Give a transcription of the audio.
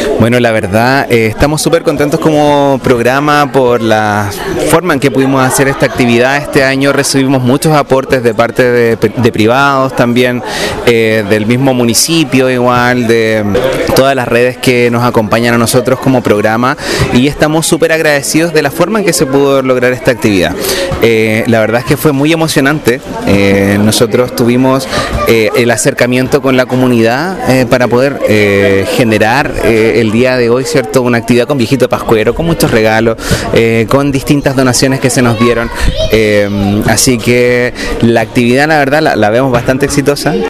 Bueno, la verdad, estamos súper contentos como programa por la forma en que pudimos hacer esta actividad. Este año recibimos muchos aportes de parte de privados también, del mismo municipio igual, de todas las redes que nos acompañan a nosotros como programa, y estamos súper agradecidos de la forma en que se pudo lograr esta actividad. La verdad es que fue muy emocionante. Nosotros tuvimos el acercamiento con la comunidad para poder generar el día de hoy, ¿cierto?, una actividad con Viejito Pascuero, con muchos regalos, con distintas donaciones que se nos dieron. Así que la actividad, la verdad, la vemos bastante exitosa.